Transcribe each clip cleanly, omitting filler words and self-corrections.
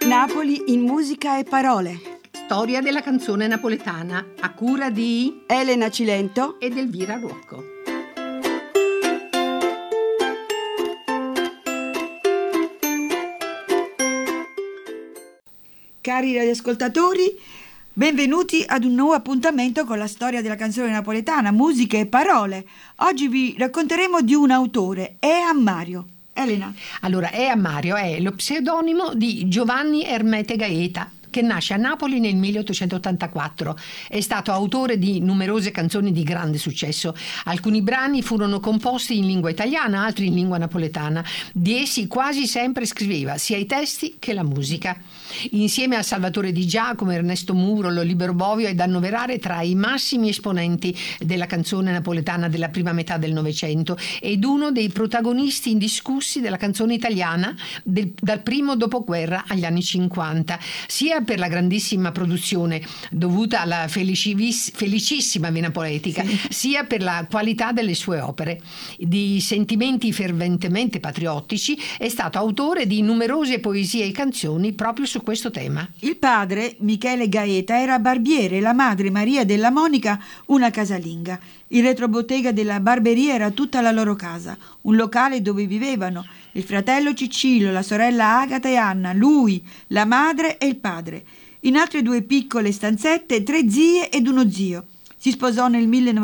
Napoli in musica e parole. Storia della canzone napoletana a cura di Elena Cilento ed Elvira Ruocco. Cari radioascoltatori, benvenuti ad un nuovo appuntamento con la storia della canzone napoletana, musica e parole. Oggi vi racconteremo di un autore, Ea Mario. Elena. Allora, Ea Mario è lo pseudonimo di Giovanni Ermete Gaeta, che nasce a Napoli nel 1884. È stato autore di numerose canzoni di grande successo. Alcuni brani furono composti in lingua italiana, altri in lingua napoletana. Di essi quasi sempre scriveva sia i testi che la musica. Insieme a Salvatore Di Giacomo, Ernesto Muro, Libero Bovio è da annoverare tra i massimi esponenti della canzone napoletana della prima metà del Novecento ed uno dei protagonisti indiscussi della canzone italiana dal primo dopoguerra agli anni 50, sia per la grandissima produzione dovuta alla felicissima vena poetica, sia per la qualità delle sue opere. Di sentimenti ferventemente patriottici, è stato autore di numerose poesie e canzoni proprio su questo tema. Il padre, Michele Gaeta, era barbiere e la madre, Maria della Monica, una casalinga. Il retrobottega della barberia era tutta la loro casa, un locale dove vivevano il fratello Cicillo, la sorella Agata e Anna, lui, la madre e il padre. In altre due piccole stanzette, 3 zie ed uno zio. Si sposò nel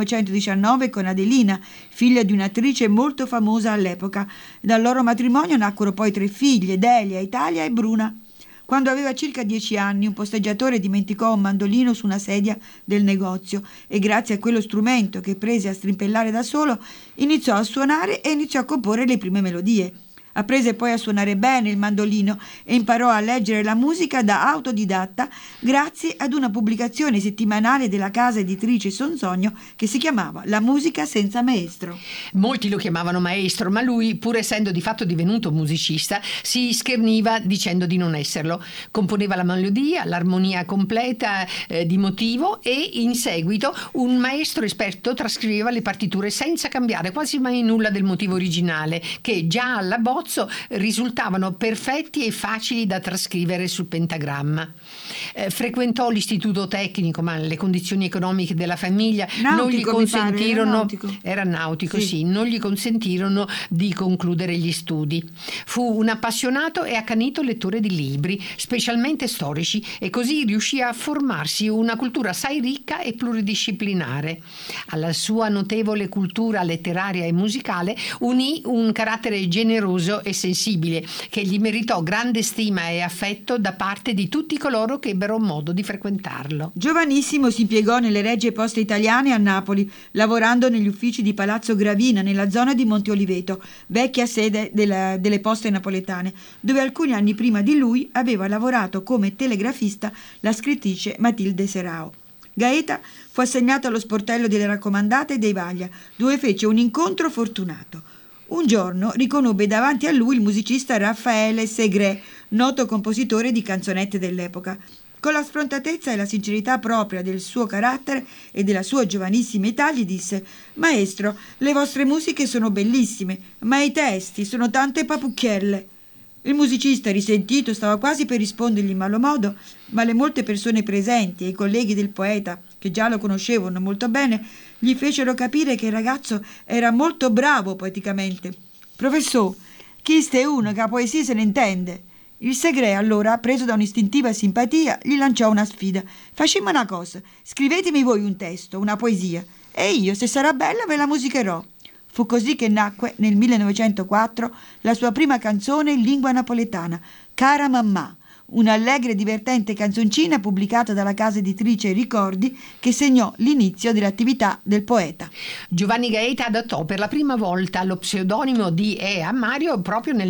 1919 con Adelina, figlia di un'attrice molto famosa all'epoca. Dal loro matrimonio nacquero poi 3 figlie, Delia, Italia e Bruna. Quando aveva circa 10 anni, un posteggiatore dimenticò un mandolino su una sedia del negozio e grazie a quello strumento che prese a strimpellare da solo, iniziò a suonare e iniziò a comporre le prime melodie. Apprese poi a suonare bene il mandolino e imparò a leggere la musica da autodidatta grazie ad una pubblicazione settimanale della casa editrice Sonzogno che si chiamava La musica senza maestro. Molti lo chiamavano maestro, ma lui, pur essendo di fatto divenuto musicista, si scherniva dicendo di non esserlo. Componeva la melodia, l'armonia completa di motivo e in seguito un maestro esperto trascriveva le partiture senza cambiare quasi mai nulla del motivo originale, che già alla bozza risultavano perfetti e facili da trascrivere sul pentagramma. Frequentò l'istituto tecnico, ma le condizioni economiche della famiglia non gli consentirono. Era nautico, sì, non gli consentirono di concludere gli studi. Fu un appassionato e accanito lettore di libri, specialmente storici, e così riuscì a formarsi una cultura assai ricca e pluridisciplinare. Alla sua notevole cultura letteraria e musicale unì un carattere generoso e sensibile che gli meritò grande stima e affetto da parte di tutti coloro che ebbero modo di frequentarlo. Giovanissimo si impiegò nelle Regie Poste Italiane a Napoli, lavorando negli uffici di Palazzo Gravina nella zona di Monte Oliveto, vecchia sede delle poste napoletane, dove alcuni anni prima di lui aveva lavorato come telegrafista la scrittrice Matilde Serao. Gaeta fu assegnato allo sportello delle raccomandate dei Vaglia, dove fece un incontro fortunato. Un giorno riconobbe davanti a lui il musicista Raffaele Segre, noto compositore di canzonette dell'epoca. Con la sfrontatezza e la sincerità propria del suo carattere e della sua giovanissima età gli disse: «Maestro, le vostre musiche sono bellissime, ma i testi sono tante papucchielle». Il musicista, risentito, stava quasi per rispondergli in malo modo, ma le molte persone presenti e i colleghi del poeta, che già lo conoscevano molto bene, gli fecero capire che il ragazzo era molto bravo poeticamente. «Professor, chiste è uno che a poesia se ne intende». Il Segre, allora, preso da un'istintiva simpatia, gli lanciò una sfida. «Facciamo una cosa, scrivetemi voi un testo, una poesia, e io, se sarà bella, ve la musicherò». Fu così che nacque nel 1904 la sua prima canzone in lingua napoletana, Cara Mammà, un'allegra e divertente canzoncina pubblicata dalla casa editrice Ricordi che segnò l'inizio dell'attività del poeta. Giovanni Gaeta adottò per la prima volta lo pseudonimo di Ea Mario proprio nel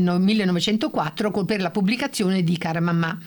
1904 per la pubblicazione di Cara Mammà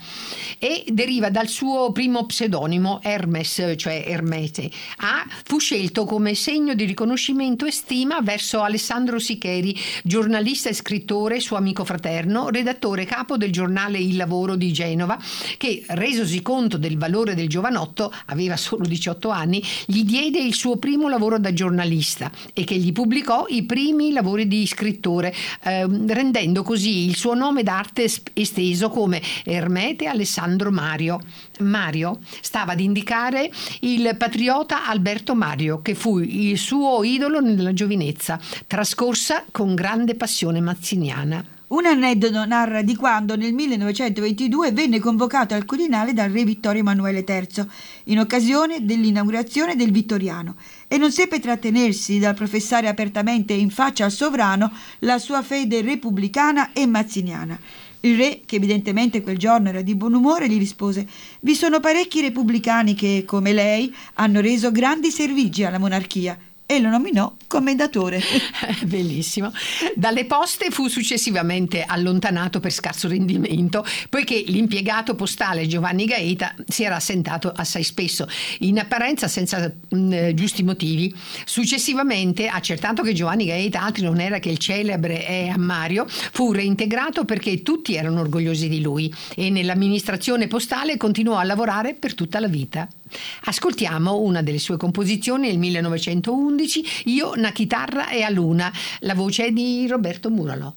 e deriva dal suo primo pseudonimo Hermes, cioè Ermete. Fu scelto come segno di riconoscimento e stima verso Alessandro Sicheri, giornalista e scrittore, suo amico fraterno, redattore capo del giornale Il Lavoro di Genova, che, resosi conto del valore del giovanotto, aveva solo 18 anni, gli diede il suo primo lavoro da giornalista e che gli pubblicò i primi lavori di scrittore, rendendo così il suo nome d'arte esteso come Ermete Alessandro Mario. Mario stava ad indicare il patriota Alberto Mario, che fu il suo idolo nella giovinezza, trascorsa con grande passione mazziniana. Un aneddoto narra di quando nel 1922 venne convocato al Quirinale dal re Vittorio Emanuele III in occasione dell'inaugurazione del Vittoriano e non seppe trattenersi dal professare apertamente in faccia al sovrano la sua fede repubblicana e mazziniana. Il re, che evidentemente quel giorno era di buon umore, gli rispose: «Vi sono parecchi repubblicani che, come lei, hanno reso grandi servigi alla monarchia», e lo nominò commendatore. Bellissimo. Dalle poste fu successivamente allontanato per scarso rendimento, poiché l'impiegato postale Giovanni Gaeta si era assentato assai spesso, in apparenza senza giusti motivi. Successivamente, accertato che Giovanni Gaeta altri non era che il celebre Mario, fu reintegrato perché tutti erano orgogliosi di lui e nell'amministrazione postale continuò a lavorare per tutta la vita. Ascoltiamo una delle sue composizioni nel 1911, Io na chitarra e a luna, la voce è di Roberto Muralo.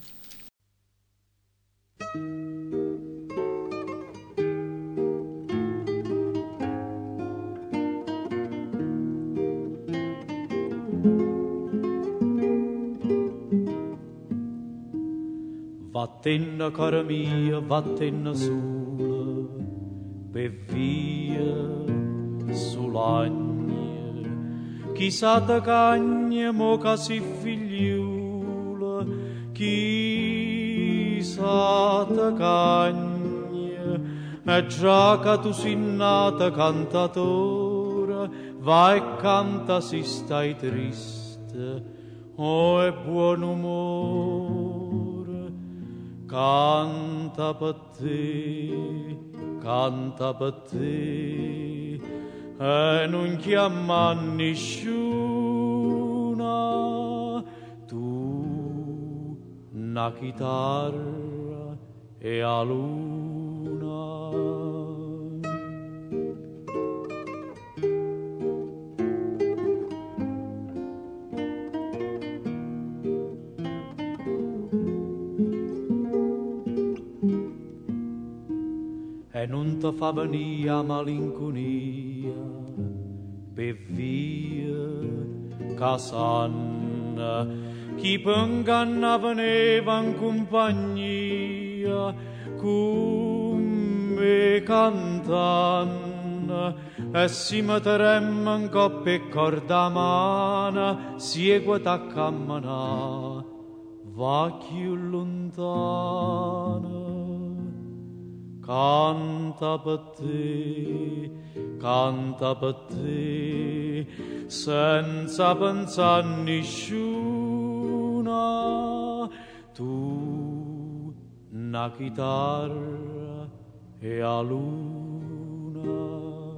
Vattene cara mia, vattene sola, per via sull'agne, chissà te cagne, mo che si figliula, chissà te cagne, e già che tu sei nata cantatora, vai e canta se stai triste, oh è buon umore, canta per te, e non chiama nessuna, tu una chitarra e a luna. E non ti fa venire a malinconia per via casanna, chi penganna veneva in compagnia come cantanna, e si metteremmo in coppia e corda mana, seguita a camminare va più lontana. Canta per te, senza pensare a nessuna, tu una chitarra e a luna.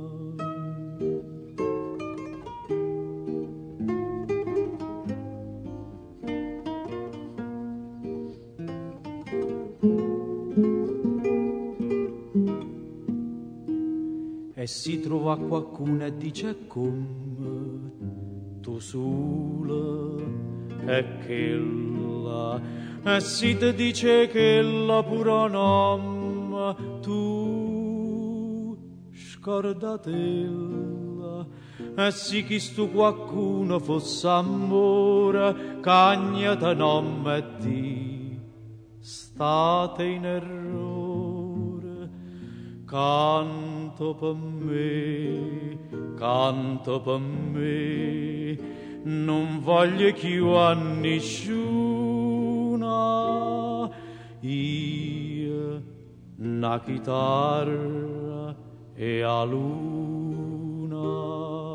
E si trova qualcuno e dice come tu sola e quella, e si ti dice che la pura nome tu scordatella, e si chi stu qualcuno fosse amore, cagna te nome e di state in errore. Canto per me, non voglio più a nessuna, io una chitarra e a luna.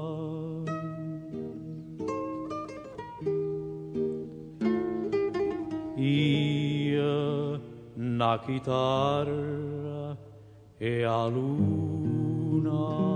Io una chitarra e a luna.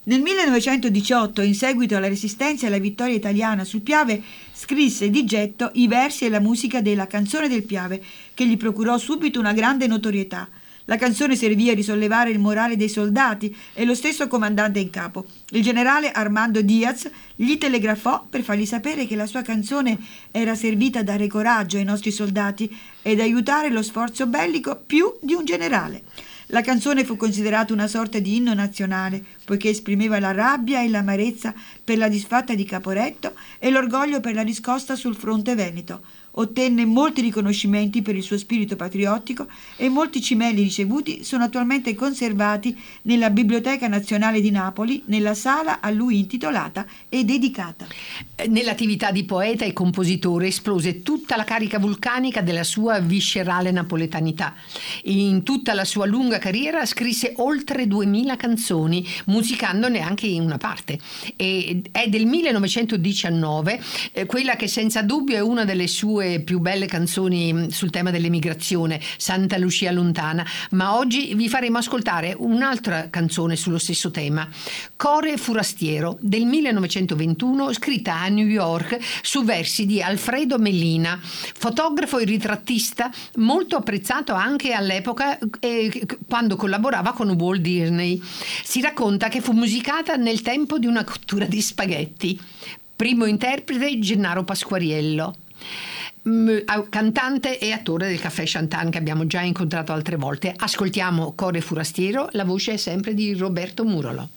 Nel 1918, in seguito alla resistenza e alla vittoria italiana sul Piave, scrisse di getto i versi e la musica della Canzone del Piave, che gli procurò subito una grande notorietà. La canzone servì a risollevare il morale dei soldati e lo stesso comandante in capo, il generale Armando Diaz, gli telegrafò per fargli sapere che la sua canzone era servita a dare coraggio ai nostri soldati ed aiutare lo sforzo bellico più di un generale. La canzone fu considerata una sorta di inno nazionale, poiché esprimeva la rabbia e l'amarezza per la disfatta di Caporetto e l'orgoglio per la riscossa sul fronte veneto. Ottenne molti riconoscimenti per il suo spirito patriottico e molti cimeli ricevuti sono attualmente conservati nella Biblioteca Nazionale di Napoli, nella sala a lui intitolata e dedicata. Nell'attività di poeta e compositore esplose tutta la carica vulcanica della sua viscerale napoletanità. In tutta la sua lunga carriera scrisse oltre 2000 canzoni, musicandone anche una parte. E è del 1919 quella che senza dubbio è una delle sue più belle canzoni sul tema dell'emigrazione, Santa Lucia lontana, ma oggi vi faremo ascoltare un'altra canzone sullo stesso tema, Core Furastiero, del 1921, scritta a New York su versi di Alfredo Mellina, fotografo e ritrattista molto apprezzato anche all'epoca quando collaborava con Walt Disney. Si racconta che fu musicata nel tempo di una cottura di spaghetti. Primo interprete Gennaro Pasquariello, cantante e attore del Caffè Chantan, che abbiamo già incontrato altre volte. Ascoltiamo Core Furastiero, la voce è sempre di Roberto Murolo.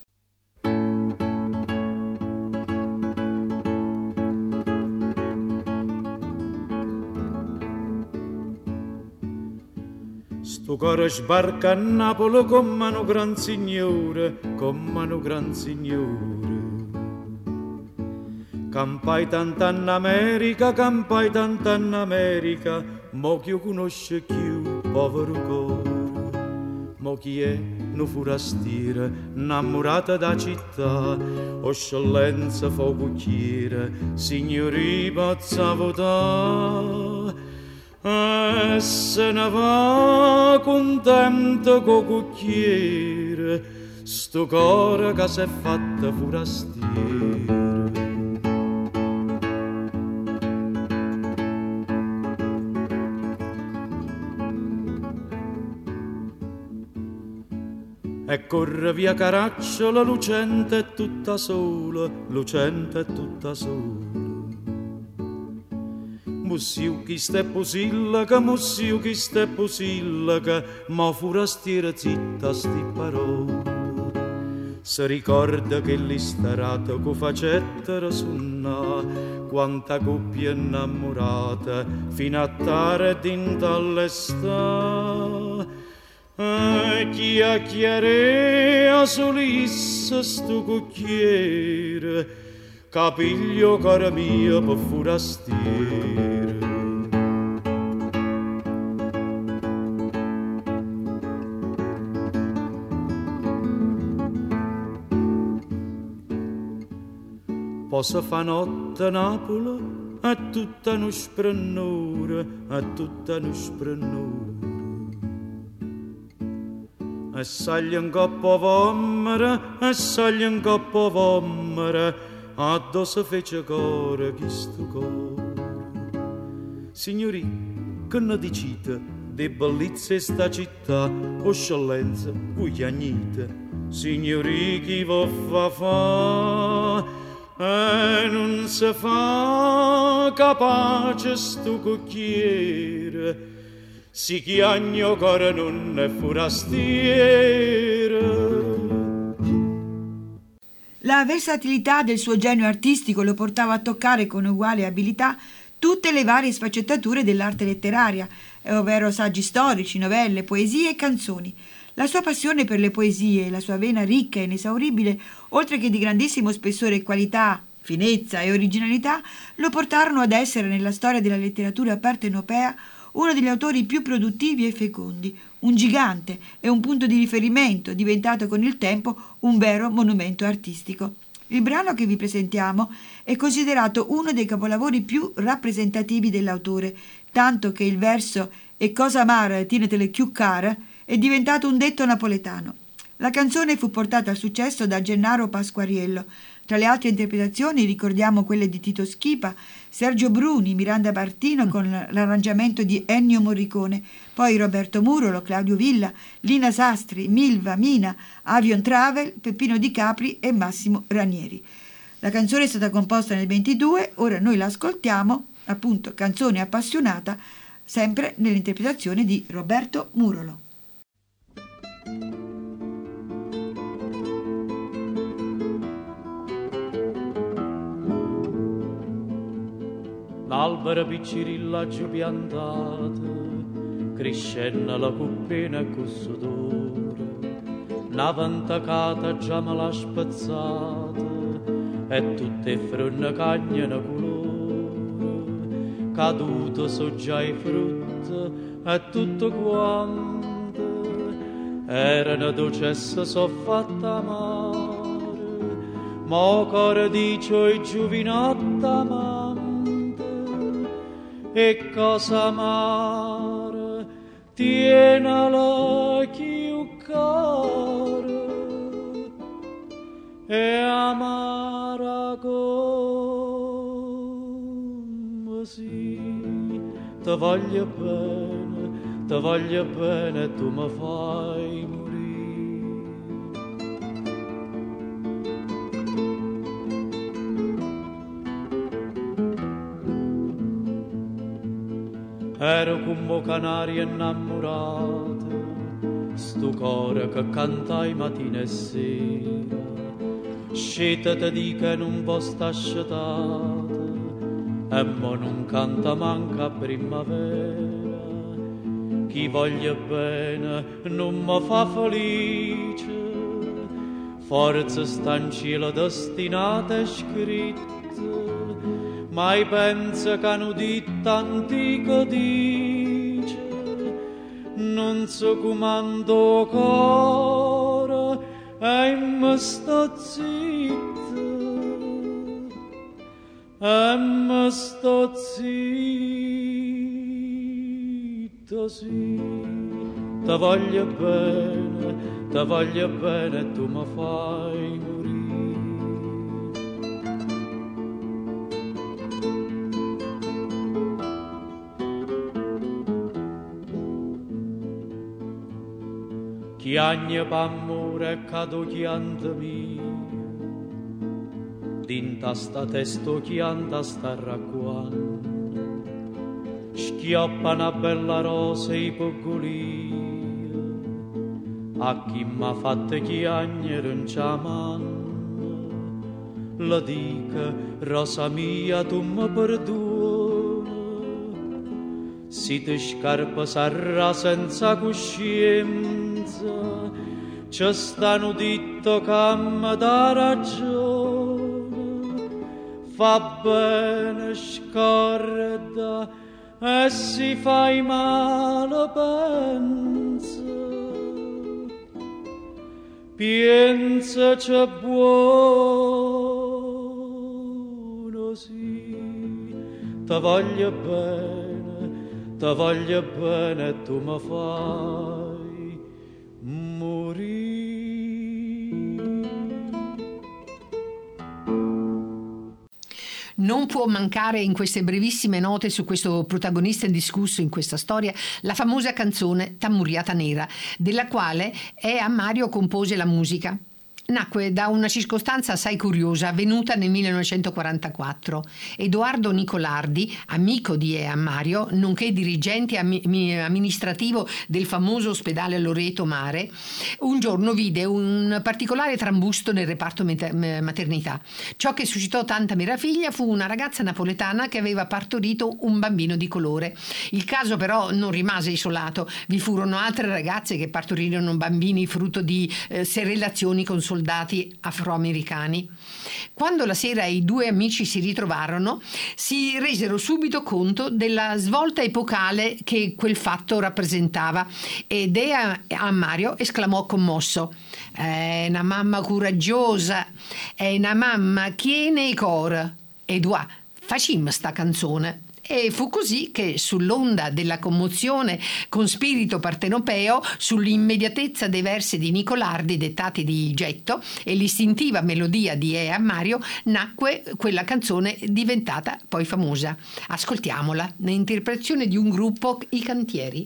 Sto cuore sbarca a Napoli come un gran signore, Campai tanta in America, mo chi io conosce più, povero cuore. Mo chi è no furastiere, innamorata da città, eccellenza fa cucchiere, signori pazza votà. E se ne va contento co cucchiere, sto cuore che s'è fatta furastiere. E corre via Caracciolo, lucente e tutta sola, Mussiu chi ste posillaca, ma furastiera zitta sti parole. Si ricorda che l'istarato co facettero sunnà, quanta coppia innamorata, fino a tardi in tall'està. Chiacchiere solissa sto cucchiere, capiglio cara mia per furastiere. Posso fa notte a Napoli, a tutta uno sprennore, E saglia un coppo vommere, addosso fece core chi sto cuore. Signori, che ne dicite de bellezze sta città, eccellenza, voi chiagnite, signori chi vo fa, e non se fa capace sto cucchiere, si chiagno core non è furastiere. La versatilità del suo genio artistico lo portava a toccare con uguale abilità tutte le varie sfaccettature dell'arte letteraria, ovvero saggi storici, novelle, poesie e canzoni. La sua passione per le poesie e la sua vena ricca e inesauribile, oltre che di grandissimo spessore e qualità, finezza e originalità, lo portarono ad essere nella storia della letteratura partenopea uno degli autori più produttivi e fecondi, un gigante e un punto di riferimento, diventato con il tempo un vero monumento artistico. Il brano che vi presentiamo è considerato uno dei capolavori più rappresentativi dell'autore, tanto che il verso «E cosa amara tinetele chiù cara» è diventato un detto napoletano. La canzone fu portata al successo da Gennaro Pasquariello. Tra le altre interpretazioni ricordiamo quelle di Tito Schipa, Sergio Bruni, Miranda Martino con l'arrangiamento di Ennio Morricone, poi Roberto Murolo, Claudio Villa, Lina Sastri, Milva, Mina, Avion Travel, Peppino Di Capri e Massimo Ranieri. La canzone è stata composta nel 22, ora noi la ascoltiamo, appunto Canzone appassionata, sempre nell'interpretazione di Roberto Murolo. L'albero piccirillaggio piantato, crescenna la cuppina e cussodore, una ventacata già me l'ha spazzata, e tutte fronne cagnano colore, caduto so già i frutti, e tutto quanto, erano dolcesse so fatta amare, mo core dicio i giovinotta mamma, e cosa amare tienala chiù cara e amara come sì. Ti voglio bene e tu mi fai morire. Ero come canario innamorato, sto cuore che cantai mattina e sera, scelta te di che non può sta asciutata, e mo non canta manca primavera. Chi voglio bene non mi fa felice, forza sta in cielo destinata e scritta, mai pensa che hanno detto antico dice, non so comando cora e mi sto zitto, e mi sto zitto, sì. Ti voglio bene e tu mi fai morire. Chiagne p'amore e cado chianta mia, dinta sta testo chianta sta racquando, schioppa una bella rosa i pogolia, a chi m'ha fatto chiagnere in ciamanno, la dica rosa mia tu mi perdona, si ti scarpa sarà senza coscienza, ci stanno detto che mi dà ragione, fa bene scorda e si fai male pensa c'è buono, sì. Ti voglio bene e tu mi fai morire. Non può mancare in queste brevissime note su questo protagonista indiscusso in questa storia la famosa canzone Tammuriata Nera, della quale Ea Mario compose la musica. Nacque da una circostanza assai curiosa avvenuta nel 1944. Edoardo Nicolardi, amico di Ea Mario, nonché dirigente amministrativo del famoso ospedale Loreto Mare, un giorno vide un particolare trambusto nel reparto maternità. Ciò che suscitò tanta meraviglia fu una ragazza napoletana che aveva partorito un bambino di colore. Il caso però non rimase isolato. Vi furono altre ragazze che partorirono bambini frutto di relazioni con soldati afroamericani. Quando la sera i due amici si ritrovarono, si resero subito conto della svolta epocale che quel fatto rappresentava ed Ea Mario esclamò commosso: è una mamma coraggiosa, è una mamma che nei cor. Edouard, facimmo sta canzone. E fu così che, sull'onda della commozione con spirito partenopeo, sull'immediatezza dei versi di Nicolardi dettati di getto e l'istintiva melodia di Mario, nacque quella canzone diventata poi famosa. Ascoltiamola, nell'interpretazione di un gruppo, i Cantieri.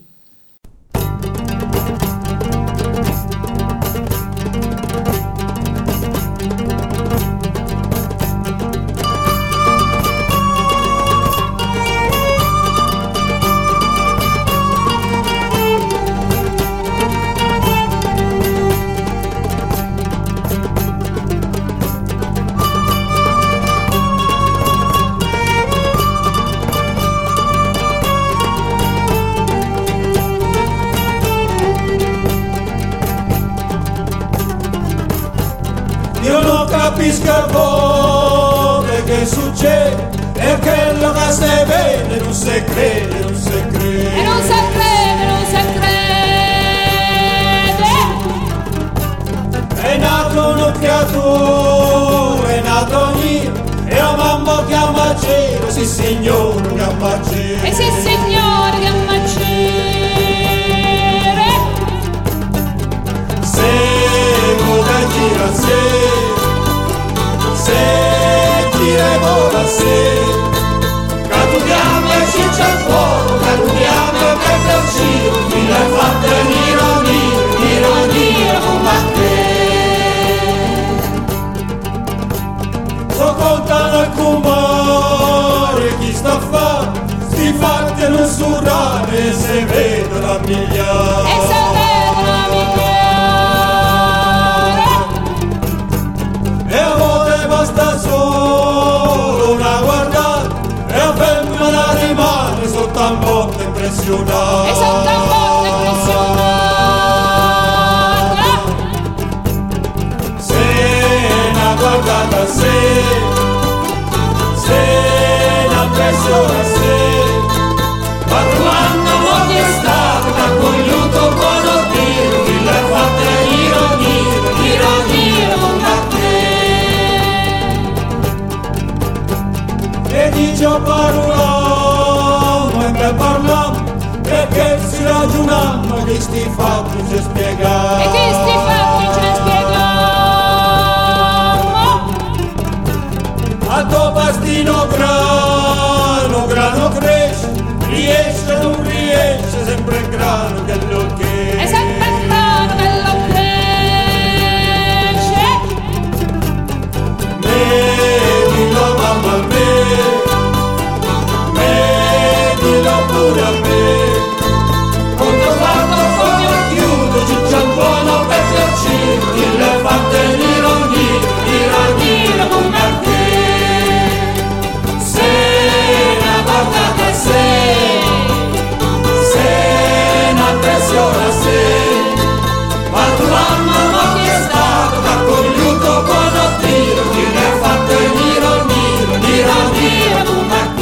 Capisca come che succede e quello che si vede non si crede, non si crede. E non si crede, non si crede. È nato una creatura, è nato io, e la mamma chiama Giro, sì signore chiama Giro. E sì signore chiama Giro. Seguo da gira, se tiremo da sé, caturiamo e ci c'è il fuoco, caturiamo e per il giro, chi l'hai fatta ironia come a te. So contano il comare, chi sta a fare, sti fatti e non surrare, se vedono a migliaia. E se vedono a migliaia. E a volte basta solo una guardata e a femmina rimane sotto a botte impressionata. E sotto a botte impressionata. Se una guardata se una impressione ma quando non è stato che ha cogliuto buono Dio, chi l'ha fatta ironia con la e dice parliamo e che parliamo perché si ragioniamo di sti fatti ci spieghiamo E di sti fatti ci spieghiamo. a tuo pastino grano cresce, riesce o non riesce sempre il grano che lo chiede. È sempre il grano che lo cresce. Medilo mamma medilo pure a me, quando fatto come chiudo c'è un buono per piacere, chi le fatte ironia come a te. Se una guardata se una pressione a sé, ma tu mamma chi è stato che ha cogliuto buono tiro, chi le ha fatte ironia come a te.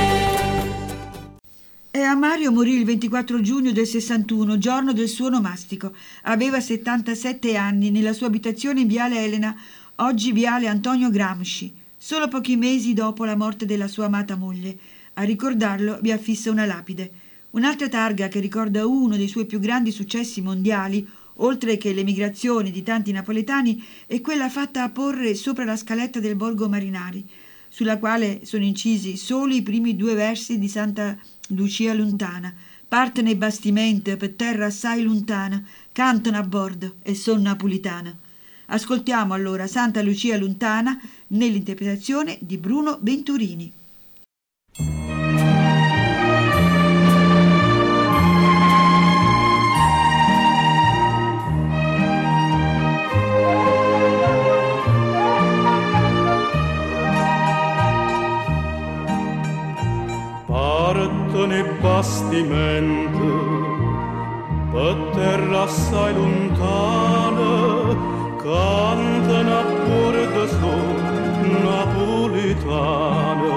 Mario morì il 24 giugno del 61, giorno del suo onomastico. Aveva 77 anni nella sua abitazione in Viale Elena, oggi Viale Antonio Gramsci, solo pochi mesi dopo la morte della sua amata moglie. A ricordarlo vi affissa una lapide. Un'altra targa che ricorda uno dei suoi più grandi successi mondiali, oltre che l'emigrazione di tanti napoletani, è quella fatta a porre sopra la scaletta del Borgo Marinari, sulla quale sono incisi solo i primi 2 versi di Santa Lucia lontana. Partono i bastimenti per terra assai lontana, cantano a bordo e son napolitana. Ascoltiamo allora Santa Lucia lontana nell'interpretazione di Bruno Venturini. Partono i bastimenti per terra assai lontana, cantano a bordo son napolitana,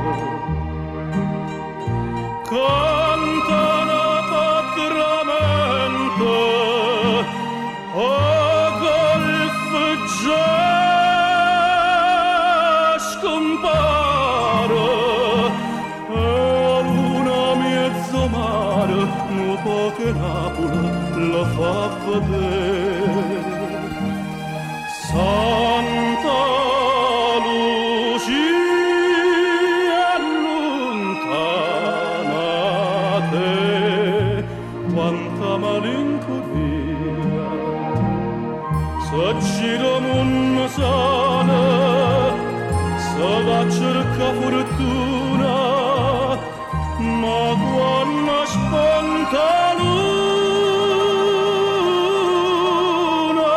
cantano patramente a golf già scompare. po' che Napoli la fa vedere. Santa Lucia allontanate, quanta malinconia, se gira un sana, se va a cercare fortuna, ma quando sponta luna,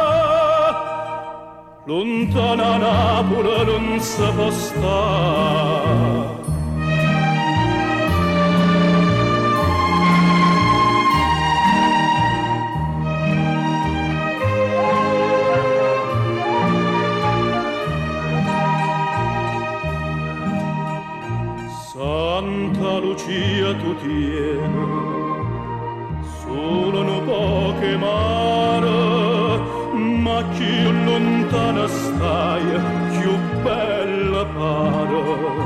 lontana Napoli non si può stare. Santa Lucia tu tieni, solo un poche mare, ma più lontana stai, più bella pare.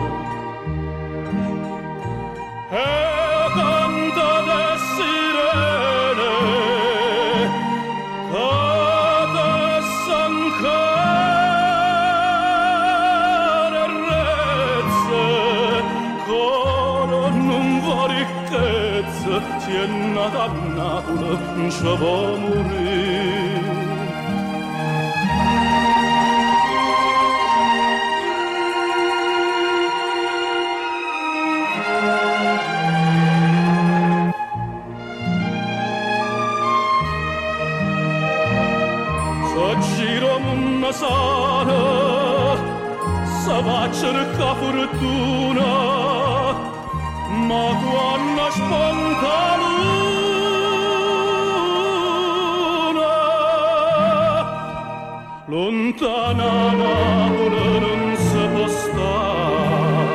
E canta de sirene, canta s'ancare rezze, coro non va ricchezza, si è nata a Napoli, non ci può morire. Sana, se va a cercare fortuna, ma quando sponta luna, lontana Napoli non si può stare.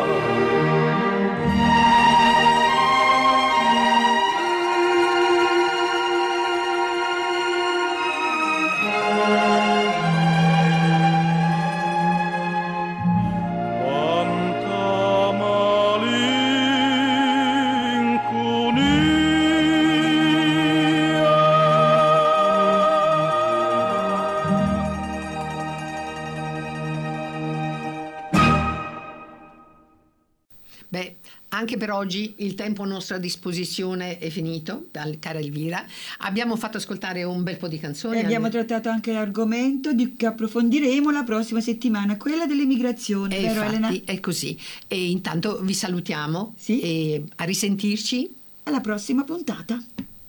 Beh, anche per oggi il tempo a nostra disposizione è finito, cara Elvira. Abbiamo fatto ascoltare un bel po' di canzoni. E abbiamo trattato anche l'argomento che approfondiremo la prossima settimana, quella delle migrazioni, e vero infatti, Elena? è così. E intanto vi salutiamo, Sì. E a risentirci. Alla prossima puntata.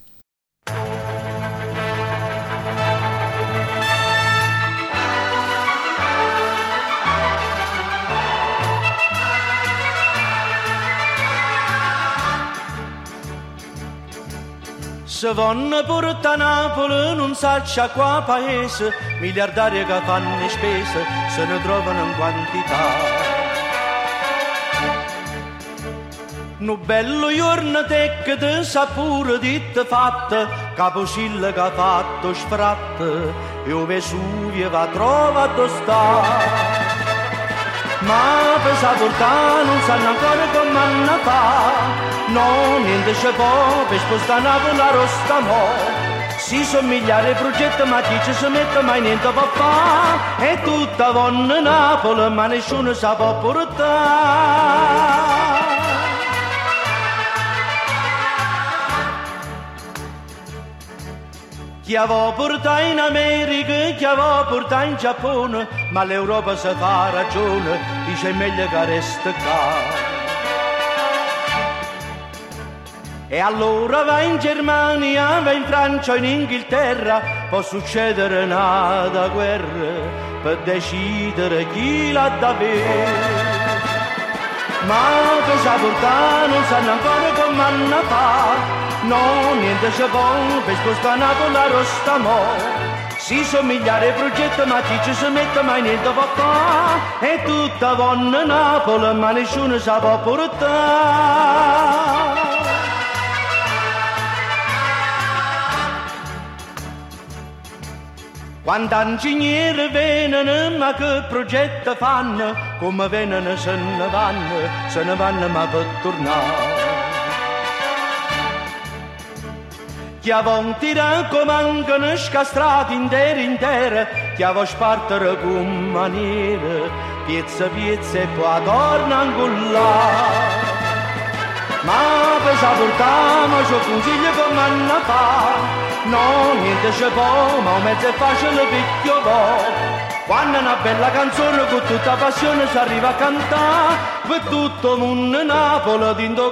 Se vanno porta a Napoli non saccia qua paese, miliardari che fanno spese se ne trovano in quantità. No bello giorno te che te sa pure di te fatta, Caposilla che ha fatto sfratte, e o Vesuvio va trovato sta. Ma per saportare non sanno ancora come hanno fa. No, niente c'è può per spostare Napoli a Rostamo. Si somigliare ai progetti ma chi ci si mette mai niente può fare. E tutta vanno Napoli ma nessuno sa può portare. Chi aveva portato in America, chi aveva portato in Giappone, ma l'Europa si fa ragione, dice è meglio che resta qua. E allora va in Germania, va in Francia, in Inghilterra, può succedere una guerra per decidere chi l'ha da bere. Ma per saportare non sanno ancora come hanno fa. No, niente c'è buono per spostare Napoli a Rostamo. Si somigliare ai progetti ma chi ci si mette mai niente può fare. E tutta buona Napoli ma nessuno sa può portare. Quando ingegneri vengono, ma che progetti fanno, come vengono se ne vanno ma per tornare. Ti avon tirato come mancano scastrati intere, ti avon spartere con maniere, piezza e poi torna ancora. Ma per saportare c'ho consiglio come anna fa, no, niente c'è po', ma un mezzo è facile picchio po'. Quando una bella canzone con tutta passione si arriva a cantare, per tutto il mondo Napoli